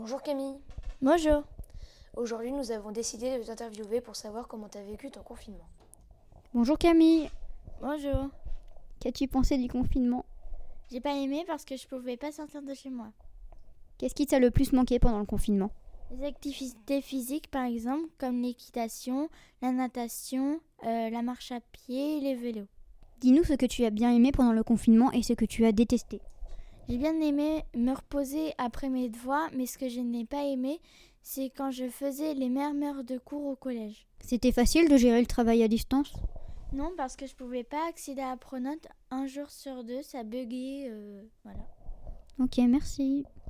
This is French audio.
Bonjour Camille. Bonjour. Aujourd'hui, nous avons décidé de t'interviewer pour savoir comment tu as vécu ton confinement. Bonjour Camille, Bonjour. qu'as-tu pensé du confinement? J'ai pas aimé parce que je pouvais pas sortir de chez moi. Qu'est-ce qui t'a le plus manqué pendant le confinement? Les activités physiques, par exemple, comme l'équitation, la natation, la marche à pied et les vélos. Dis-nous ce que tu as bien aimé pendant le confinement et ce que tu as détesté. J'ai bien aimé me reposer après mes devoirs, mais ce que je n'ai pas aimé, c'est quand je faisais les mêmes heures de cours au collège. C'était facile de gérer le travail à distance? Non, parce que je pouvais pas accéder à Pronote un jour sur deux, ça buguait, voilà. Ok, merci.